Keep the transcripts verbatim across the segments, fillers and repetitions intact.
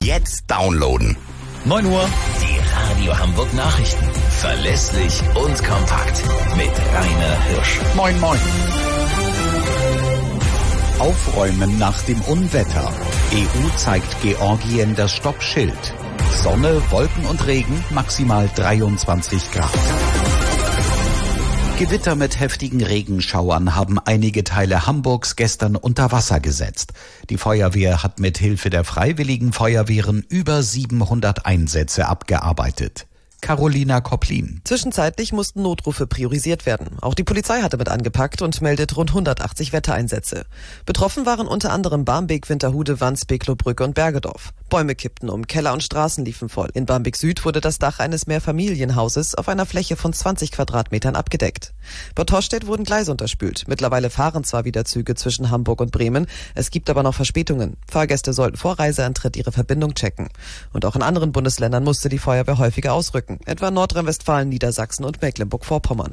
Jetzt downloaden. neun Uhr. Die Radio Hamburg Nachrichten. Verlässlich und kompakt. Mit Rainer Hirsch. Moin, moin. Aufräumen nach dem Unwetter. E U zeigt Georgien das Stoppschild. Sonne, Wolken und Regen, maximal dreiundzwanzig Grad. Gewitter mit heftigen Regenschauern haben einige Teile Hamburgs gestern unter Wasser gesetzt. Die Feuerwehr hat mit Hilfe der Freiwilligen Feuerwehren über siebenhundert Einsätze abgearbeitet. Carolina Kopplin. Zwischenzeitlich mussten Notrufe priorisiert werden. Auch die Polizei hatte mit angepackt und meldet rund hundertachtzig Wettereinsätze. Betroffen waren unter anderem Barmbek, Winterhude, Wandsbek, Lohbrügge und Bergedorf. Bäume kippten um, Keller und Straßen liefen voll. In Barmbek Süd wurde das Dach eines Mehrfamilienhauses auf einer Fläche von zwanzig Quadratmetern abgedeckt. Bei Torstedt wurden Gleise unterspült. Mittlerweile fahren zwar wieder Züge zwischen Hamburg und Bremen, es gibt aber noch Verspätungen. Fahrgäste sollten vor Reiseantritt ihre Verbindung checken. Und auch in anderen Bundesländern musste die Feuerwehr häufiger ausrücken, etwa Nordrhein-Westfalen, Niedersachsen und Mecklenburg-Vorpommern.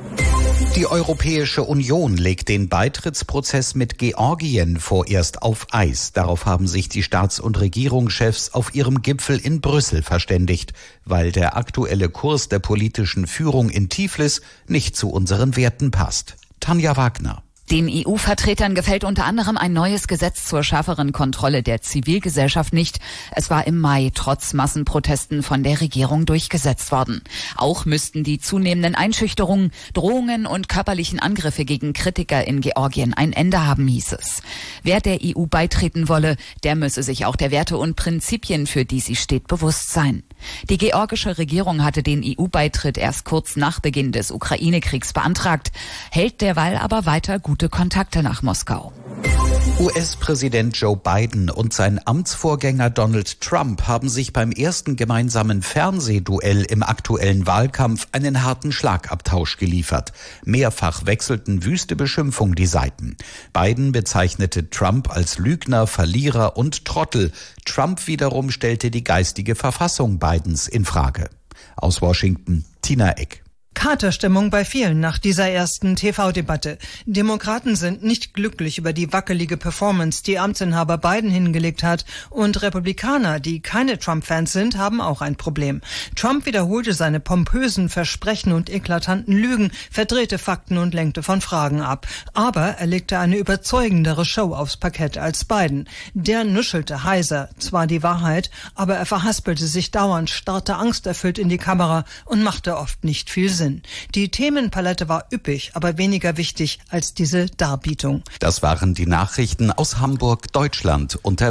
Die Europäische Union legt den Beitrittsprozess mit Georgien vorerst auf Eis. Darauf haben sich die Staats- und Regierungschefs auf ihrem Gipfel in Brüssel verständigt, weil der aktuelle Kurs der politischen Führung in Tiflis nicht zu unseren Werten passt. Tanja Wagner. Den E U-Vertretern gefällt unter anderem ein neues Gesetz zur schärferen Kontrolle der Zivilgesellschaft nicht. Es war im Mai trotz Massenprotesten von der Regierung durchgesetzt worden. Auch müssten die zunehmenden Einschüchterungen, Drohungen und körperlichen Angriffe gegen Kritiker in Georgien ein Ende haben, hieß es. Wer der E U beitreten wolle, der müsse sich auch der Werte und Prinzipien, für die sie steht, bewusst sein. Die georgische Regierung hatte den E U-Beitritt erst kurz nach Beginn des Ukraine-Kriegs beantragt, hält derweil aber weiter gute Kontakte nach Moskau. U S-Präsident Joe Biden und sein Amtsvorgänger Donald Trump haben sich beim ersten gemeinsamen Fernsehduell im aktuellen Wahlkampf einen harten Schlagabtausch geliefert. Mehrfach wechselten wüste Beschimpfungen die Seiten. Biden bezeichnete Trump als Lügner, Verlierer und Trottel. Trump wiederum stellte die geistige Verfassung Bidens in Frage. Aus Washington, Tina Eck. Katerstimmung bei vielen nach dieser ersten T V-Debatte. Demokraten sind nicht glücklich über die wackelige Performance, die Amtsinhaber Biden hingelegt hat. Und Republikaner, die keine Trump-Fans sind, haben auch ein Problem. Trump wiederholte seine pompösen Versprechen und eklatanten Lügen, verdrehte Fakten und lenkte von Fragen ab. Aber er legte eine überzeugendere Show aufs Parkett als Biden. Der nuschelte heiser, zwar die Wahrheit, aber er verhaspelte sich dauernd, starrte angsterfüllt in die Kamera und machte oft nicht viel Sinn. Die Themenpalette war üppig, aber weniger wichtig als diese Darbietung. Das waren die Nachrichten aus Hamburg, Deutschland. Unter